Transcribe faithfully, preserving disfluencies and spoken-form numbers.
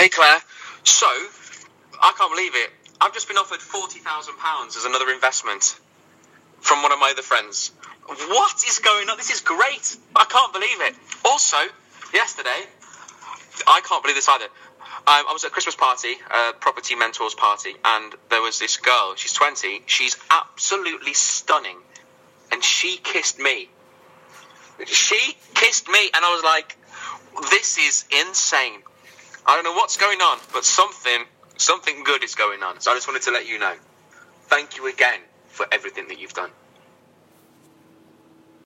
Hey Claire, so, I can't believe it. I've just been offered forty thousand pounds as another investment from one of my other friends. What is going on? This is great. I can't believe it. Also, yesterday, I can't believe this either. Um, I was at a Christmas party, a property mentors party, and there was this girl. She's twenty. She's absolutely stunning. And she kissed me. She kissed me, and I was like, this is insane. I don't know what's going on, but something, something good is going on. So I just wanted to let you know. Thank you again for everything that you've done.